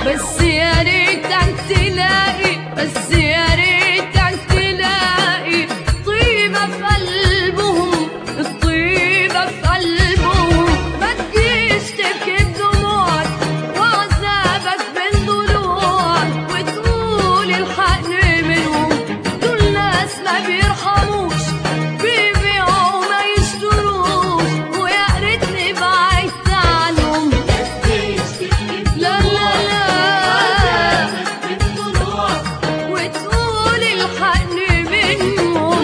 بس يا ريتك تلاقي، بس يا ريتك تلاقي طيبة في قلبهم، الطيبة في قلبهم. ما تجيش تبكي بدموعك وعذابك بين ضلوعك وتقول الحقني منهم، دول ناس ما بيرحموش، بيبيعوا وما يشتروش، ويا ريتني بعدت عنهم. لا لا لا وتقول الحقني منهم،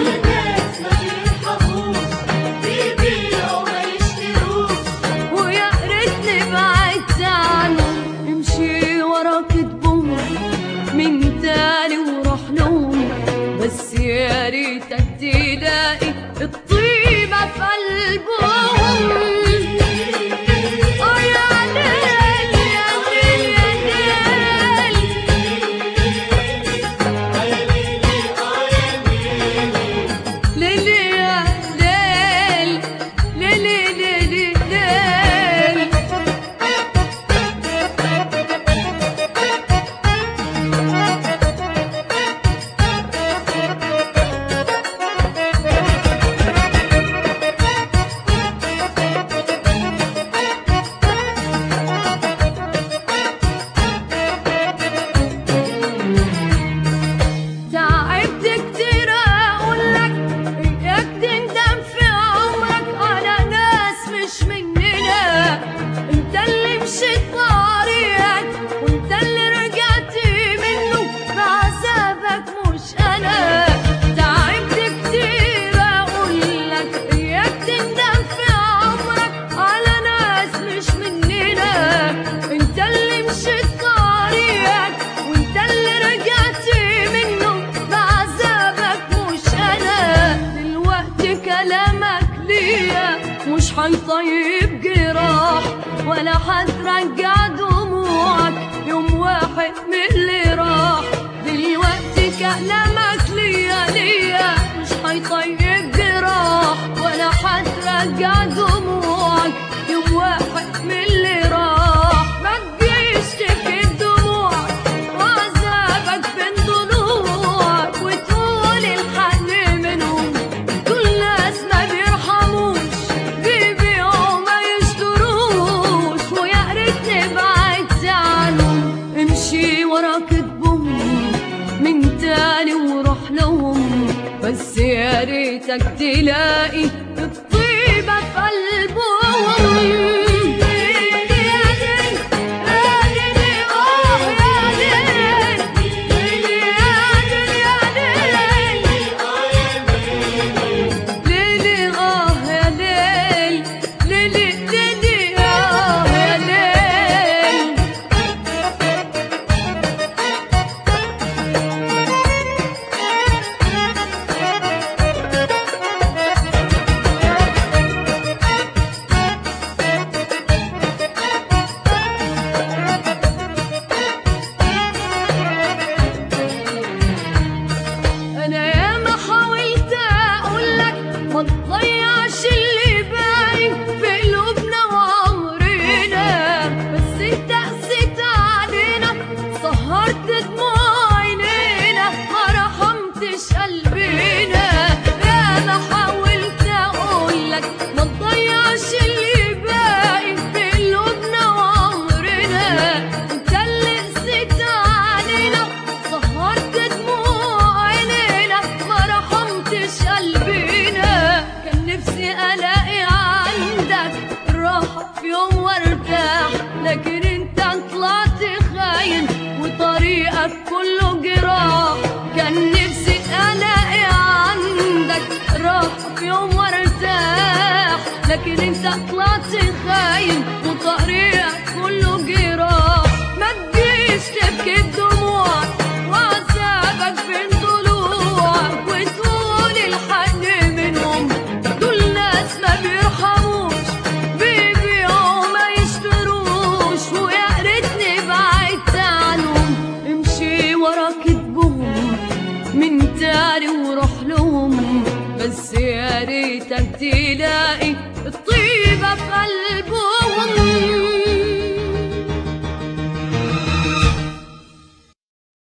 ويا ريتني بعدت عنهم. امشي ورا كتبهم من تاني وروح لهم، بس يا ريتك تلاقي الطيبة في قلبهم. مش هيطيب جراح ولا هترجع دموعك يوم واحد من اللي راح. دلوقتي كلامك ليا مش هيطيب جراح ولا هترجع دموعك يوم واحد من اللي راح. ما تجيش تبكي بدموعك وعذابك بين ضلوعك وتقول الحقني منهم، دول ناس ما بيرحموش، بيبيعوا ما يشتروش، ويا ريتني بعدت عنهم. امشي ورا كتبهم من تاني وروح لهم، بس يا ريتك تلاقي الطيبة في قلبهم. ما تضيعش اللي باقي في قلوبنا وعمرنا، بس انت قسيت علينا سهرت دموع عينينا ما رحمتش قلبنا. يا ما حاولت اقولك ما تضيعش اللي باقي في قلوبنا وعمرنا، انت اللي قسيت علينا سهرت دموع عينينا ما رحمتش قلبنا. كان نفسي الاقي عندك راحة في يوم وارتاح، لكن انت طلعت خاين وطريقك كله جراح. كان نفسي الاقي عندك راحة في يوم وارتاح، لكن انت طلعت خاين وطريقك كله جراح. ما تجيش تبكي بدموعك وعذابك بين ضلوعك وتقول الحقني منهم، دول ناس ما بيرحموش، بيبيعوا ما يشتروش، ويا ريتني بعدت عنهم. امشي ورا كتبهم من تاني وروح لهم، بس يا ريتك تلاقي